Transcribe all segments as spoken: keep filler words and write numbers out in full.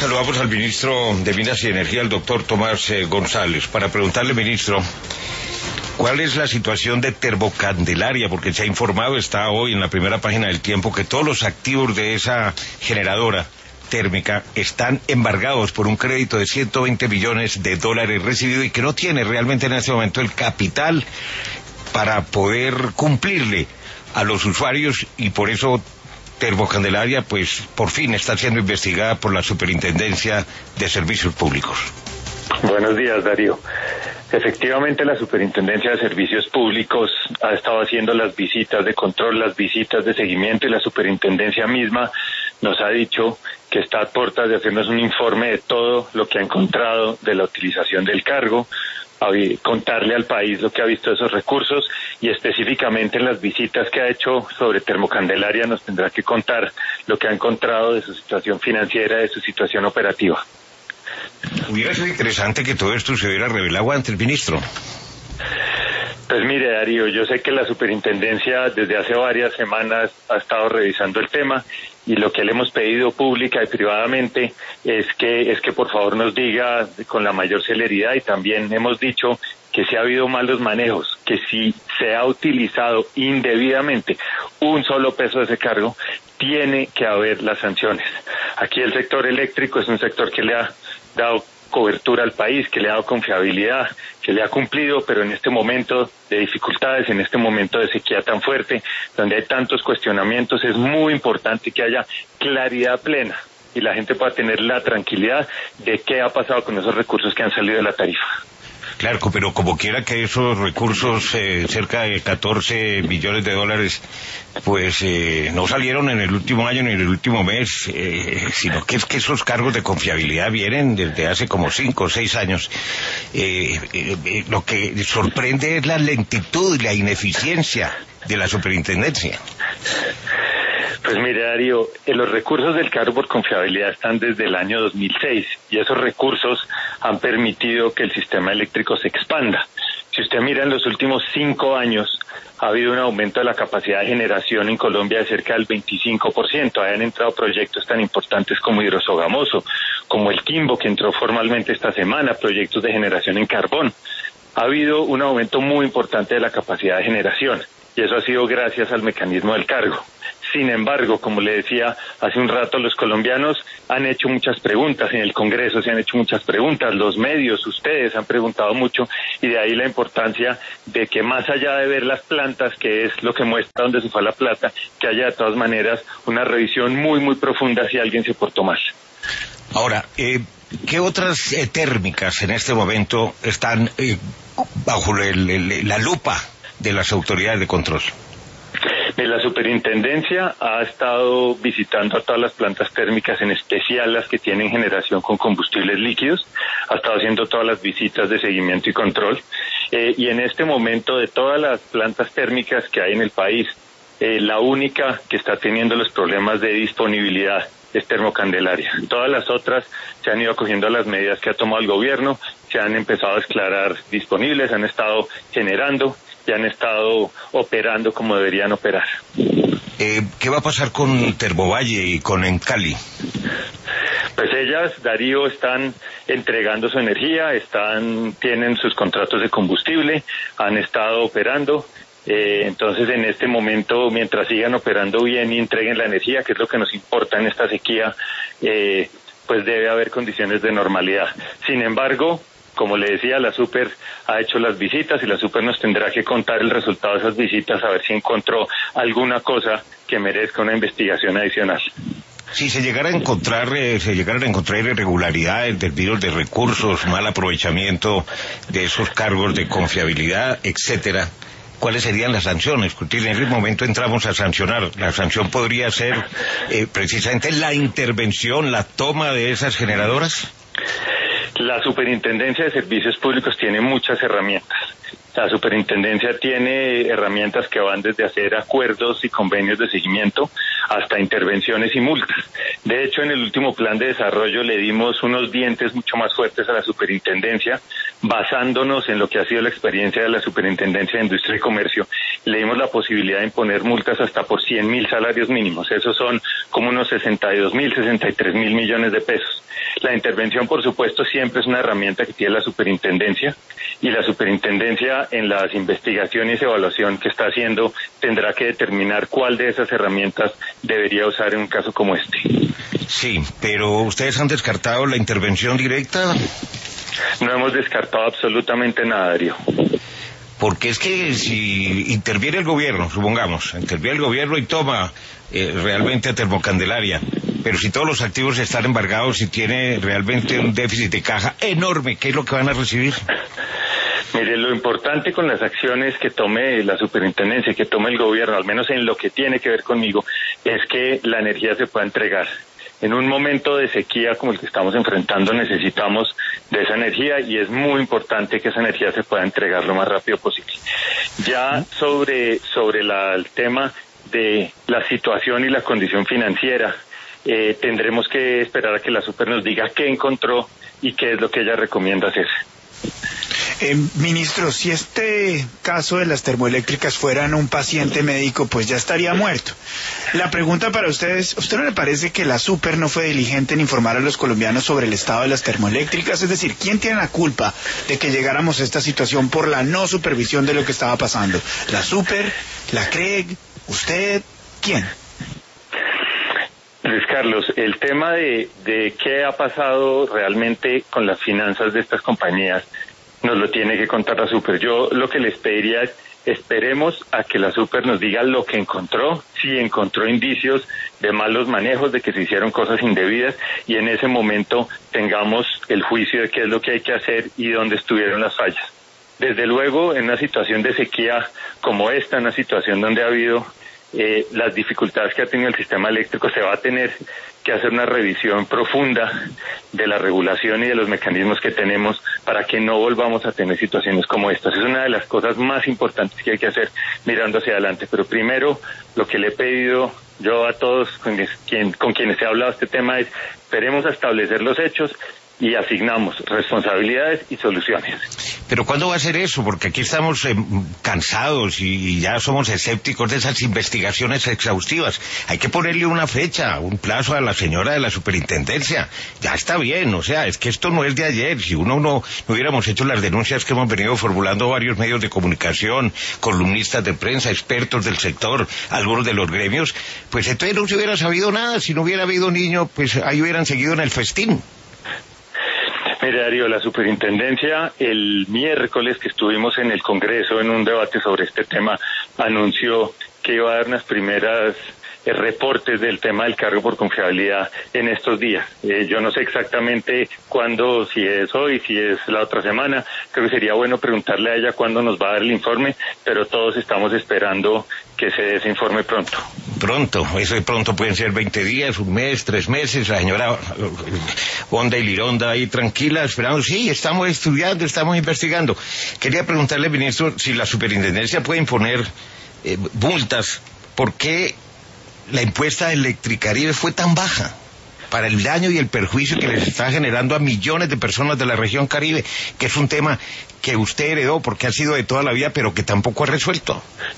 saludamos al ministro de Minas y Energía, el doctor Tomás eh, González, para preguntarle, ministro, ¿cuál es la situación de Termocandelaria? Porque se ha informado, está hoy en la primera página del Tiempo, que todos los activos de esa generadora térmica están embargados por un crédito de ciento veinte millones de dólares recibido y que no tiene realmente en este momento el capital para poder cumplirle a los usuarios, y por eso Termocandelaria, pues, por fin está siendo investigada por la Superintendencia de Servicios Públicos. Buenos días, Darío. Efectivamente, la Superintendencia de Servicios Públicos ha estado haciendo las visitas de control, las visitas de seguimiento, y la Superintendencia misma nos ha dicho que está a puertas de hacernos un informe de todo lo que ha encontrado de la utilización del cargo, a contarle al país lo que ha visto de esos recursos, y específicamente en las visitas que ha hecho sobre Termocandelaria nos tendrá que contar lo que ha encontrado de su situación financiera, de su situación operativa. Hubiera sido interesante que todo esto se hubiera revelado antes, ministro. Pues mire, Darío, yo sé que la superintendencia desde hace varias semanas ha estado revisando el tema, y lo que le hemos pedido pública y privadamente es que es que por favor nos diga con la mayor celeridad, y también hemos dicho que si ha habido malos manejos, que si se ha utilizado indebidamente un solo peso de ese cargo, tiene que haber las sanciones. Aquí el sector eléctrico es un sector que le ha dado cobertura al país, que le ha dado confiabilidad, que le ha cumplido, pero en este momento de dificultades, en este momento de sequía tan fuerte, donde hay tantos cuestionamientos, es muy importante que haya claridad plena y la gente pueda tener la tranquilidad de qué ha pasado con esos recursos que han salido de la tarifa. Claro, pero como quiera que esos recursos, eh, cerca de catorce billones de dólares, pues eh, no salieron en el último año ni en el último mes, eh, sino que es que esos cargos de confiabilidad vienen desde hace como cinco o seis años. Eh, eh, eh, lo que sorprende es la lentitud y la ineficiencia de la superintendencia. Pues mire, Darío, eh, los recursos del cargo por confiabilidad están desde el año dos mil seis, y esos recursos han permitido que el sistema eléctrico se expanda. Si usted mira en los últimos cinco años, ha habido un aumento de la capacidad de generación en Colombia de cerca del veinticinco por ciento. Han entrado proyectos tan importantes como Hidrosogamoso, como el Quimbo, que entró formalmente esta semana, proyectos de generación en carbón. Ha habido un aumento muy importante de la capacidad de generación, y eso ha sido gracias al mecanismo del cargo. Sin embargo, como le decía hace un rato, los colombianos han hecho muchas preguntas, en el Congreso se han hecho muchas preguntas, los medios, ustedes han preguntado mucho, y de ahí la importancia de que más allá de ver las plantas, que es lo que muestra dónde se fue la plata, que haya de todas maneras una revisión muy, muy profunda si alguien se portó mal. Ahora, eh, ¿qué otras eh, térmicas en este momento están eh, bajo el, el, la lupa de las autoridades de control? La superintendencia ha estado visitando a todas las plantas térmicas, en especial las que tienen generación con combustibles líquidos. Ha estado haciendo todas las visitas de seguimiento y control. Eh, y en este momento, de todas las plantas térmicas que hay en el país, eh, la única que está teniendo los problemas de disponibilidad es Termocandelaria. Todas las otras se han ido acogiendo a las medidas que ha tomado el gobierno, se han empezado a declarar disponibles, han estado generando y han estado operando como deberían operar. Eh, ¿Qué va a pasar con Termovalle y con Encali? Pues ellas, Darío, están entregando su energía, están, tienen sus contratos de combustible, han estado operando. Eh, entonces, en este momento, mientras sigan operando bien y entreguen la energía, que es lo que nos importa en esta sequía, eh, pues debe haber condiciones de normalidad. Sin embargo, como le decía, la Super ha hecho las visitas, y la Super nos tendrá que contar el resultado de esas visitas, a ver si encontró alguna cosa que merezca una investigación adicional. Si se llegara a encontrar, eh, se llegaran a encontrar irregularidades, desvíos de recursos, mal aprovechamiento de esos cargos de confiabilidad, etcétera, ¿cuáles serían las sanciones? Porque en ese momento entramos a sancionar. La sanción podría ser eh, precisamente la intervención, la toma de esas generadoras. La Superintendencia de Servicios Públicos tiene muchas herramientas. La superintendencia tiene herramientas que van desde hacer acuerdos y convenios de seguimiento hasta intervenciones y multas. De hecho, en el último plan de desarrollo le dimos unos dientes mucho más fuertes a la superintendencia, basándonos en lo que ha sido la experiencia de la Superintendencia de Industria y Comercio, le dimos la posibilidad de imponer multas hasta por cien mil salarios mínimos. Esos son como unos sesenta y dos mil, sesenta y tres mil millones de pesos. La intervención, por supuesto, siempre es una herramienta que tiene la superintendencia, y la superintendencia, en las investigaciones y evaluación que está haciendo, tendrá que determinar cuál de esas herramientas debería usar en un caso como este. Sí, pero ¿ustedes han descartado la intervención directa? No hemos descartado absolutamente nada, Darío. Porque es que si interviene el gobierno, supongamos, interviene el gobierno y toma eh, realmente a Termocandelaria, pero si todos los activos están embargados y tiene realmente un déficit de caja enorme, ¿qué es lo que van a recibir? Mire, lo importante con las acciones que tome la superintendencia, que tome el gobierno, al menos en lo que tiene que ver conmigo, es que la energía se pueda entregar. En un momento de sequía como el que estamos enfrentando necesitamos de esa energía, y es muy importante que esa energía se pueda entregar lo más rápido posible. Ya sobre, sobre la, el tema de la situación y la condición financiera, eh, tendremos que esperar a que la Super nos diga qué encontró y qué es lo que ella recomienda hacer. Eh, ministro, si este caso de las termoeléctricas fueran un paciente médico, pues ya estaría muerto. La pregunta para ustedes, ¿usted no le parece que la Super no fue diligente en informar a los colombianos sobre el estado de las termoeléctricas? Es decir, ¿quién tiene la culpa de que llegáramos a esta situación por la no supervisión de lo que estaba pasando? ¿La Super? ¿La C R E G? ¿Usted? ¿Quién? Luis Carlos, el tema de, de qué ha pasado realmente con las finanzas de estas compañías nos lo tiene que contar la Super. Yo lo que les pediría es, esperemos a que la Super nos diga lo que encontró, si encontró indicios de malos manejos, de que se hicieron cosas indebidas, y en ese momento tengamos el juicio de qué es lo que hay que hacer y dónde estuvieron las fallas. Desde luego, en una situación de sequía como esta, en una situación donde ha habido eh, las dificultades que ha tenido el sistema eléctrico, se va a tener que hacer una revisión profunda de la regulación y de los mecanismos que tenemos para que no volvamos a tener situaciones como estas. Es una de las cosas más importantes que hay que hacer mirando hacia adelante. Pero primero, lo que le he pedido yo a todos con, quien, con quienes he hablado este tema es, esperemos a establecer los hechos y asignamos responsabilidades y soluciones. Pero ¿cuándo va a ser eso? Porque aquí estamos eh, cansados y, y ya somos escépticos de esas investigaciones exhaustivas. Hay que ponerle una fecha, un plazo a la señora de la superintendencia. Ya está bien, o sea, es que esto no es de ayer. Si uno no, no hubiéramos hecho las denuncias que hemos venido formulando varios medios de comunicación, columnistas de prensa, expertos del sector, algunos de los gremios, pues entonces no se hubiera sabido nada. Si no hubiera habido niño, pues ahí hubieran seguido en el festín. Mire, Darío, la superintendencia el miércoles que estuvimos en el Congreso en un debate sobre este tema anunció que iba a dar unas primeras eh, reportes del tema del cargo por confiabilidad en estos días. Eh, yo no sé exactamente cuándo, si es hoy, si es la otra semana. Creo que sería bueno preguntarle a ella cuándo nos va a dar el informe, pero todos estamos esperando que se dé ese informe pronto. Pronto, eso de pronto pueden ser veinte días, un mes, tres meses, la señora Honda y Lironda ahí tranquila, esperando, sí, estamos estudiando, estamos investigando. Quería preguntarle, ministro, si la superintendencia puede imponer eh, multas, ¿por qué la impuesta de Electricaribe fue tan baja para el daño y el perjuicio que les está generando a millones de personas de la región Caribe, que es un tema que usted heredó porque ha sido de toda la vida, pero que tampoco ha resuelto?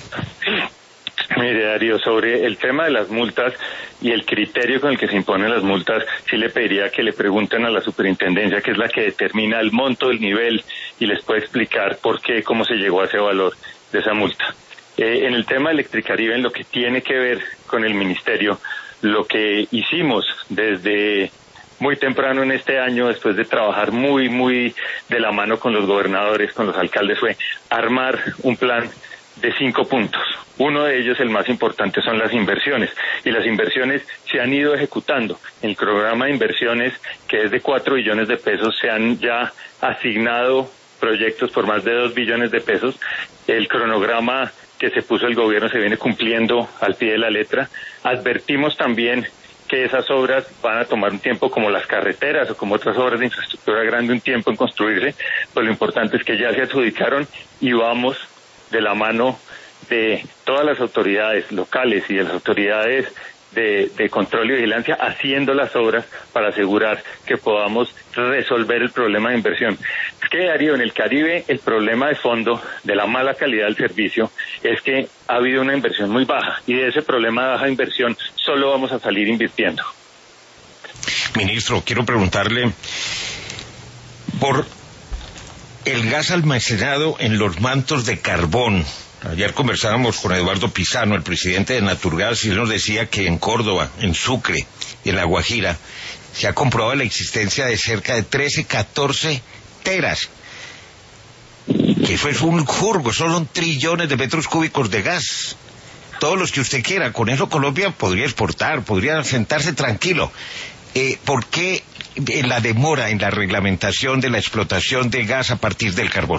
Mire, Darío, sobre el tema de las multas y el criterio con el que se imponen las multas, sí le pediría que le pregunten a la superintendencia, que es la que determina el monto, el nivel, y les puede explicar por qué, cómo se llegó a ese valor de esa multa. Eh, en el tema de Electricaribe, en lo que tiene que ver con el ministerio, lo que hicimos desde muy temprano en este año, después de trabajar muy, muy de la mano con los gobernadores, con los alcaldes, fue armar un plan de cinco puntos. Uno de ellos, el más importante, son las inversiones, y las inversiones se han ido ejecutando. En el programa de inversiones, que es de cuatro billones de pesos, se han ya asignado proyectos por más de dos billones de pesos. El cronograma que se puso el gobierno se viene cumpliendo al pie de la letra. Advertimos también que esas obras van a tomar un tiempo, como las carreteras o como otras obras de infraestructura grande, un tiempo en construirse, pero lo importante es que ya se adjudicaron y vamos de la mano de todas las autoridades locales y de las autoridades de, de control y vigilancia haciendo las obras para asegurar que podamos resolver el problema de inversión. Es que, Darío, en el Caribe el problema de fondo de la mala calidad del servicio es que ha habido una inversión muy baja y de ese problema de baja inversión solo vamos a salir invirtiendo. Ministro, quiero preguntarle por el gas almacenado en los mantos de carbón. Ayer conversábamos con Eduardo Pisano, el presidente de Naturgas, y él nos decía que en Córdoba, en Sucre y en La Guajira se ha comprobado la existencia de cerca de trece, catorce teras. Que eso es un jurgo, eso son trillones de metros cúbicos de gas. Todos los que usted quiera. Con eso Colombia podría exportar, podría sentarse tranquilo. Eh, ¿Por qué la demora en la reglamentación de la explotación de gas a partir del carbón?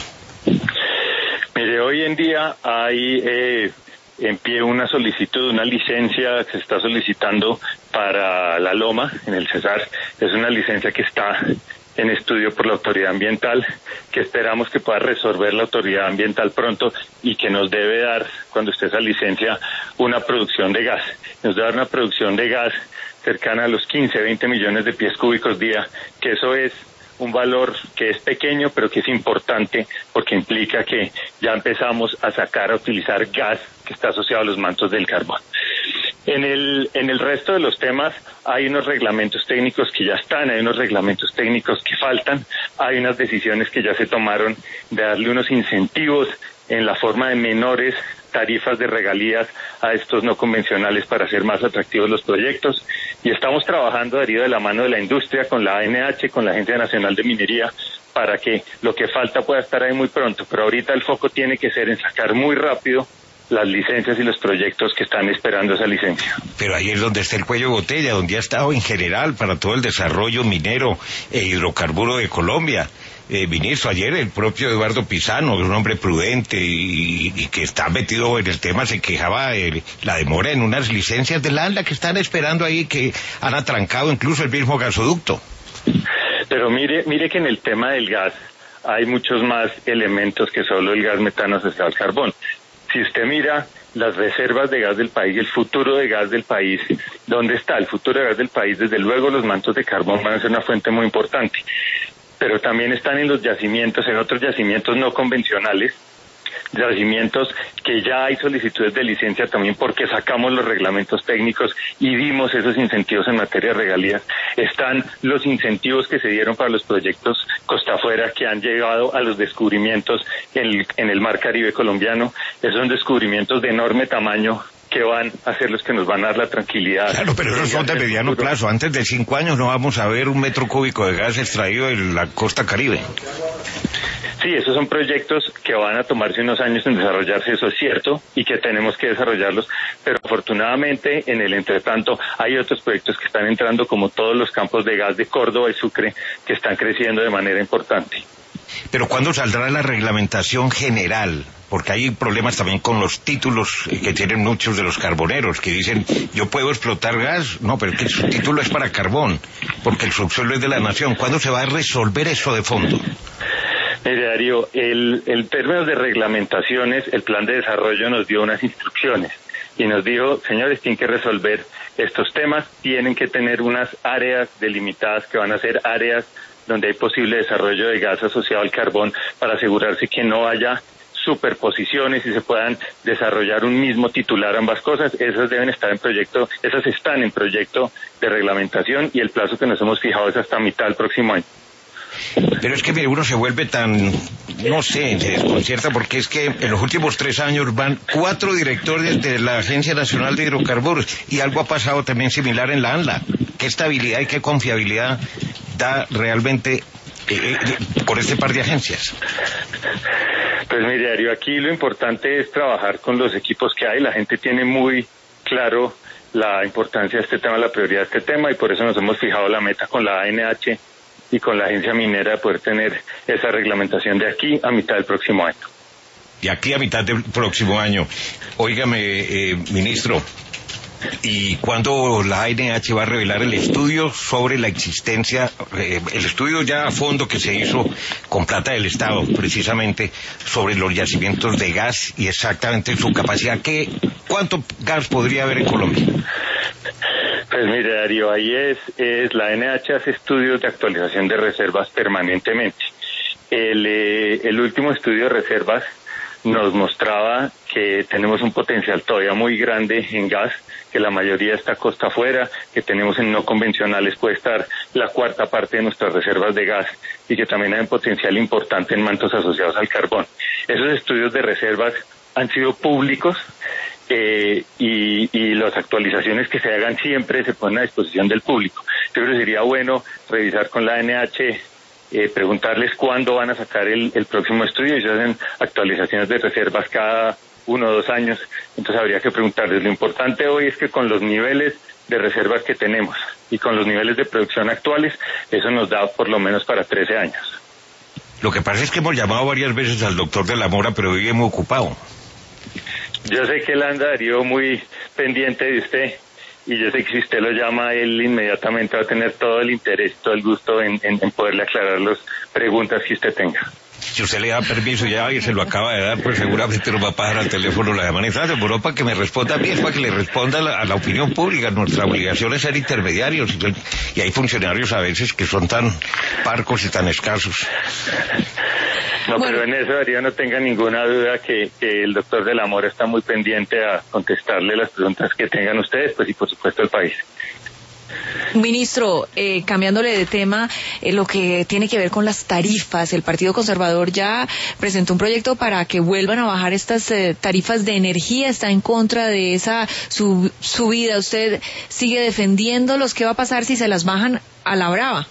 Mire, hoy en día hay eh, en pie una solicitud, una licencia que se está solicitando para La Loma, en el Cesar. Es una licencia que está en estudio por la autoridad ambiental, que esperamos que pueda resolver la autoridad ambiental pronto y que nos debe dar, cuando esté esa licencia, una producción de gas. Nos debe dar una producción de gas cercana a los quince, veinte millones de pies cúbicos día, que eso es un valor que es pequeño, pero que es importante porque implica que ya empezamos a sacar, a utilizar gas que está asociado a los mantos del carbón. En el, en el resto de los temas hay unos reglamentos técnicos que ya están, hay unos reglamentos técnicos que faltan, hay unas decisiones que ya se tomaron de darle unos incentivos en la forma de menores tarifas de regalías a estos no convencionales para hacer más atractivos los proyectos, y estamos trabajando, Darío, de la mano de la industria, con la A N H, con la Agencia Nacional de Minería, para que lo que falta pueda estar ahí muy pronto, pero ahorita el foco tiene que ser en sacar muy rápido las licencias y los proyectos que están esperando esa licencia. Pero ahí es donde está el cuello de botella, donde ha estado en general para todo el desarrollo minero e hidrocarburo de Colombia. Eh, ministro, ayer el propio Eduardo Pisano, un hombre prudente y, y que está metido en el tema, se quejaba de la demora en unas licencias de la ANLA que están esperando ahí, que han atrancado incluso el mismo gasoducto. Pero mire, mire que en el tema del gas hay muchos más elementos que solo el gas metano asociado al carbón. Si usted mira las reservas de gas del país y el futuro de gas del país, ¿dónde está el futuro de gas del país? Desde luego los mantos de carbón van a ser una fuente muy importante, pero también están en los yacimientos, en otros yacimientos no convencionales, yacimientos que ya hay solicitudes de licencia también porque sacamos los reglamentos técnicos y dimos esos incentivos en materia de regalías. Están los incentivos que se dieron para los proyectos costa afuera que han llegado a los descubrimientos en el, en el mar Caribe colombiano. Esos son descubrimientos de enorme tamaño que van a ser los que nos van a dar la tranquilidad. Claro, pero esos son de mediano plazo. Antes de cinco años no vamos a ver un metro cúbico de gas extraído en la costa Caribe. Sí, esos son proyectos que van a tomarse unos años en desarrollarse, eso es cierto, y que tenemos que desarrollarlos, pero afortunadamente en el entretanto hay otros proyectos que están entrando, como todos los campos de gas de Córdoba y Sucre, que están creciendo de manera importante. Pero ¿cuándo saldrá la reglamentación general? Porque hay problemas también con los títulos que tienen muchos de los carboneros, que dicen, yo puedo explotar gas, no, pero es que su título es para carbón, porque el subsuelo es de la nación. ¿Cuándo se va a resolver eso de fondo? Mire, Darío, el, en términos de reglamentaciones, el plan de desarrollo nos dio unas instrucciones y nos dijo, señores, tienen que resolver estos temas, tienen que tener unas áreas delimitadas que van a ser áreas donde hay posible desarrollo de gas asociado al carbón para asegurarse que no haya superposiciones y se puedan desarrollar un mismo titular ambas cosas. Esas deben estar en proyecto, esas están en proyecto de reglamentación y el plazo que nos hemos fijado es hasta mitad del próximo año. Pero es que mire, uno se vuelve tan, no sé, se desconcierta porque es que en los últimos tres años van cuatro directores de la Agencia Nacional de Hidrocarburos y algo ha pasado también similar en la ANLA. ¿Qué estabilidad y qué confiabilidad da realmente eh, eh, por este par de agencias? Pues mire, Darío, aquí lo importante es trabajar con los equipos que hay. La gente tiene muy claro la importancia de este tema, la prioridad de este tema, y por eso nos hemos fijado la meta con la A N H y con la agencia minera de poder tener esa reglamentación de aquí a mitad del próximo año. De aquí a mitad del próximo año. Óigame, eh, ministro, ¿y cuándo la A N H va a revelar el estudio sobre la existencia, eh, el estudio ya a fondo que se hizo con plata del Estado, precisamente, sobre los yacimientos de gas y exactamente su capacidad? ¿Qué, cuánto gas podría haber en Colombia? Pues mire, Darío, ahí es, es la N H hace estudios de actualización de reservas permanentemente. El, eh, el último estudio de reservas nos mostraba que tenemos un potencial todavía muy grande en gas, que la mayoría está costa afuera, que tenemos en no convencionales puede estar la cuarta parte de nuestras reservas de gas y que también hay un potencial importante en mantos asociados al carbón. Esos estudios de reservas han sido públicos eh, y, y las actualizaciones que se hagan siempre se ponen a disposición del público. Yo creo que sería bueno revisar con la N H, Eh, preguntarles cuándo van a sacar el, el próximo estudio, y se hacen actualizaciones de reservas cada uno o dos años, entonces habría que preguntarles. Lo importante hoy es que con los niveles de reservas que tenemos y con los niveles de producción actuales, eso nos da por lo menos para trece años. Lo que pasa es que hemos llamado varias veces al doctor de la Mora, pero vive muy ocupado. Yo sé que él anda, Darío, muy pendiente de usted, y yo sé que si usted lo llama, él inmediatamente va a tener todo el interés, todo el gusto en, en, en poderle aclarar las preguntas que usted tenga. Si usted le da permiso ya y se lo acaba de dar, pues seguramente nos va a pasar al teléfono la llamada. Se demoró para que me responda a mí, es para que le responda a la, a la opinión pública. Nuestra obligación es ser intermediarios, y hay funcionarios a veces que son tan parcos y tan escasos. No, bueno. Pero en eso, Darío, no tenga ninguna duda que, que el doctor del Amor está muy pendiente a contestarle las preguntas que tengan ustedes, pues, y por supuesto el país. Ministro, eh, cambiándole de tema, eh, lo que tiene que ver con las tarifas, el Partido Conservador ya presentó un proyecto para que vuelvan a bajar estas eh, tarifas de energía, está en contra de esa sub- subida. ¿Usted sigue defendiéndolos? ¿Qué va a pasar si se las bajan a la brava?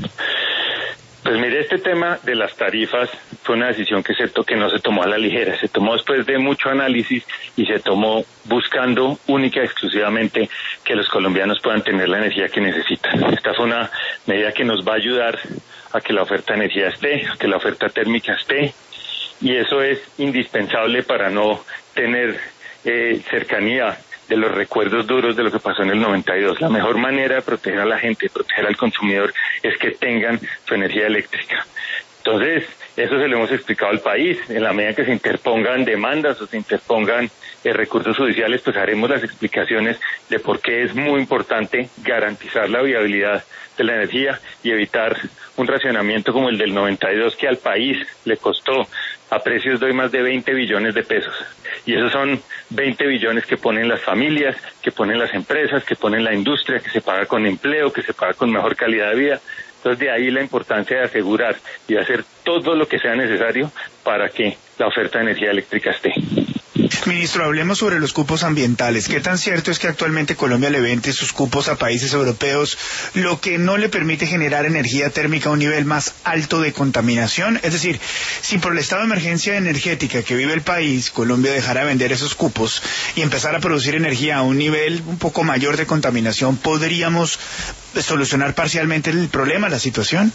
Pues mire, este tema de las tarifas fue una decisión que se to- que no se tomó a la ligera, se tomó después de mucho análisis y se tomó buscando única y exclusivamente que los colombianos puedan tener la energía que necesitan. Esta fue una medida que nos va a ayudar a que la oferta de energía esté, a que la oferta térmica esté, y eso es indispensable para no tener eh, cercanía de los recuerdos duros de lo que pasó en el noventa y dos. La mejor manera de proteger a la gente, de proteger al consumidor, es que tengan su energía eléctrica. Entonces, eso se lo hemos explicado al país. En la medida que se interpongan demandas o se interpongan eh, recursos judiciales, pues haremos las explicaciones de por qué es muy importante garantizar la viabilidad de la energía y evitar un racionamiento como el del noventa y dos, que al país le costó a precios de hoy más de veinte billones de pesos. Y esos son veinte billones que ponen las familias, que ponen las empresas, que ponen la industria, que se paga con empleo, que se paga con mejor calidad de vida. Entonces, de ahí la importancia de asegurar y de hacer todo lo que sea necesario para que la oferta de energía eléctrica esté. Ministro, hablemos sobre los cupos ambientales. ¿Qué tan cierto es que actualmente Colombia le vende sus cupos a países europeos, lo que no le permite generar energía térmica a un nivel más alto de contaminación? Es decir, si por el estado de emergencia energética que vive el país, Colombia dejara de vender esos cupos y empezar a producir energía a un nivel un poco mayor de contaminación, ¿podríamos solucionar parcialmente el problema, la situación?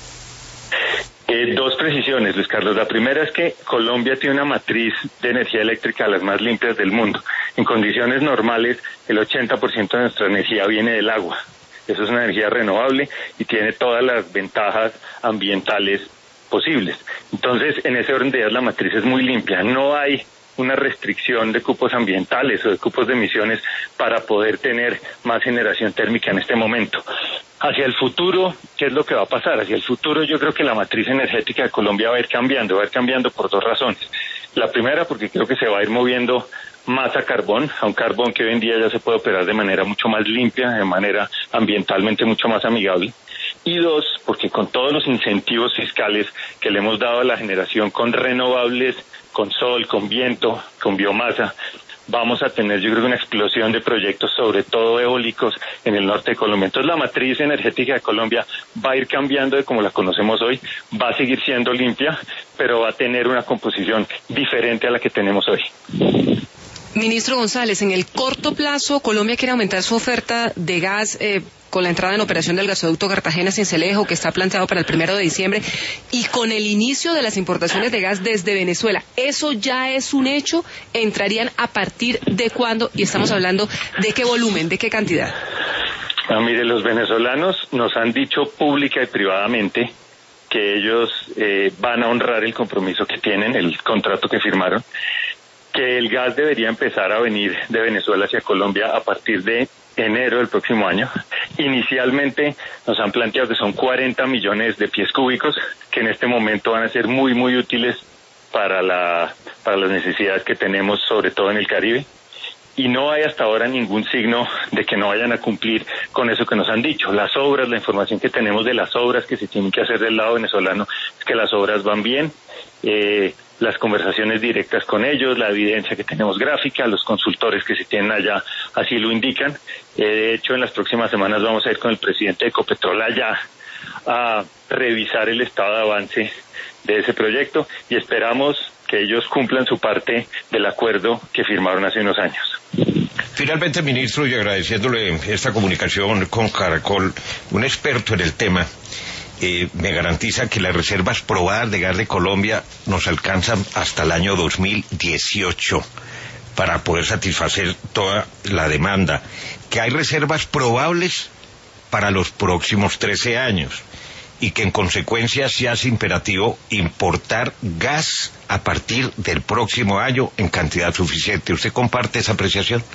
Eh, dos precisiones, Luis Carlos. La primera es que Colombia tiene una matriz de energía eléctrica de las más limpias del mundo. En condiciones normales, el ochenta por ciento de nuestra energía viene del agua. Eso es una energía renovable y tiene todas las ventajas ambientales posibles. Entonces, en ese orden de ideas, la matriz es muy limpia. No hay una restricción de cupos ambientales o de cupos de emisiones para poder tener más generación térmica en este momento. Hacia el futuro, ¿qué es lo que va a pasar? Hacia el futuro yo creo que la matriz energética de Colombia va a ir cambiando, va a ir cambiando por dos razones. La primera, porque creo que se va a ir moviendo más a carbón, a un carbón que hoy en día ya se puede operar de manera mucho más limpia, de manera ambientalmente mucho más amigable. Y dos, porque con todos los incentivos fiscales que le hemos dado a la generación con renovables, con sol, con viento, con biomasa, vamos a tener, yo creo que una explosión de proyectos, sobre todo eólicos, en el norte de Colombia. Entonces la matriz energética de Colombia va a ir cambiando de como la conocemos hoy, va a seguir siendo limpia, pero va a tener una composición diferente a la que tenemos hoy. Ministro González, en el corto plazo, Colombia quiere aumentar su oferta de gas eh, con la entrada en operación del gasoducto Cartagena-Cincelejo, que está planteado para el primero de diciembre, y con el inicio de las importaciones de gas desde Venezuela. ¿Eso ya es un hecho? ¿Entrarían a partir de cuándo? Y estamos hablando de qué volumen, de qué cantidad. Ah, mire, los venezolanos nos han dicho pública y privadamente que ellos eh, van a honrar el compromiso que tienen, el contrato que firmaron, que el gas debería empezar a venir de Venezuela hacia Colombia a partir de enero del próximo año. Inicialmente nos han planteado que son cuarenta millones de pies cúbicos, que en este momento van a ser muy, muy útiles para la, para las necesidades que tenemos, sobre todo en el Caribe. Y no hay hasta ahora ningún signo de que no vayan a cumplir con eso que nos han dicho. Las obras, la información que tenemos de las obras que se tienen que hacer del lado venezolano es que las obras van bien. Eh, las conversaciones directas con ellos, la evidencia que tenemos gráfica, los consultores que se tienen allá así lo indican. Eh, de hecho, en las próximas semanas vamos a ir con el presidente de Ecopetrol allá a revisar el estado de avance de ese proyecto y esperamos que ellos cumplan su parte del acuerdo que firmaron hace unos años. Finalmente, ministro, y agradeciéndole esta comunicación con Caracol, un experto en el tema, eh, me garantiza que las reservas probadas de gas de Colombia nos alcanzan hasta el año dos mil dieciocho para poder satisfacer toda la demanda, que hay reservas probables para los próximos trece años y que en consecuencia se hace imperativo importar gas a partir del próximo año en cantidad suficiente. ¿Usted comparte esa apreciación?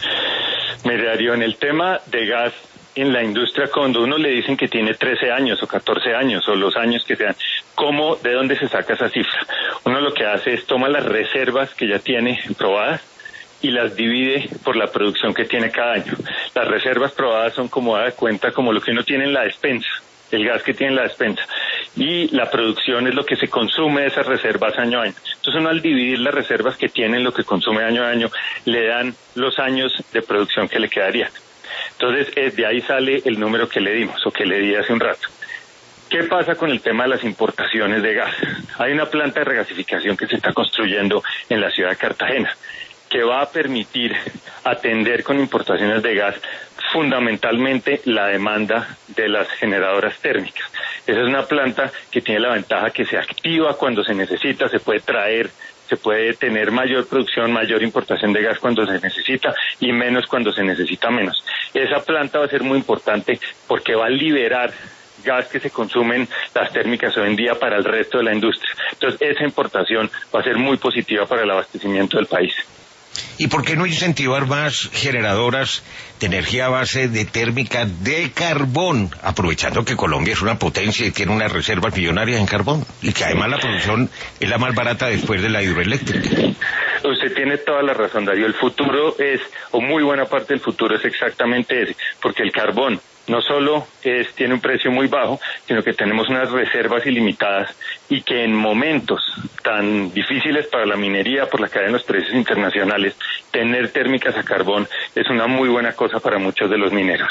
Mire, Darío, en el tema de gas en la industria, cuando uno le dicen que tiene trece años o catorce años o los años que sean, ¿cómo, de dónde se saca esa cifra? Uno lo que hace es toma las reservas que ya tiene probadas y las divide por la producción que tiene cada año. Las reservas probadas son como da de cuenta como lo que uno tiene en la despensa, el gas que tiene en la despensa, y la producción es lo que se consume de esas reservas año a año. Entonces uno, al dividir las reservas que tiene en lo que consume año a año, le dan los años de producción que le quedarían. Entonces eh, de ahí sale el número que le dimos o que le di hace un rato. ¿Qué pasa con el tema de las importaciones de gas? Hay una planta de regasificación que se está construyendo en la ciudad de Cartagena, que va a permitir atender con importaciones de gas fundamentalmente la demanda de las generadoras térmicas. Esa es una planta que tiene la ventaja que se activa cuando se necesita, se puede traer, se puede tener mayor producción, mayor importación de gas cuando se necesita y menos cuando se necesita menos. Esa planta va a ser muy importante porque va a liberar gas que se consumen las térmicas hoy en día para el resto de la industria. Entonces esa importación va a ser muy positiva para el abastecimiento del país. ¿Y por qué no incentivar más generadoras de energía a base de térmica de carbón, aprovechando que Colombia es una potencia y tiene unas reservas millonarias en carbón, y que además la producción es la más barata después de la hidroeléctrica? Usted tiene toda la razón, Darío. El futuro es, o muy buena parte del futuro es exactamente ese, porque el carbón no solo es, tiene un precio muy bajo, sino que tenemos unas reservas ilimitadas y que en momentos tan difíciles para la minería por la caída en los precios internacionales, tener térmicas a carbón es una muy buena cosa para muchos de los mineros.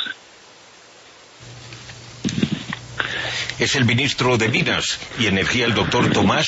Es el ministro de Minas y Energía, el doctor Tomás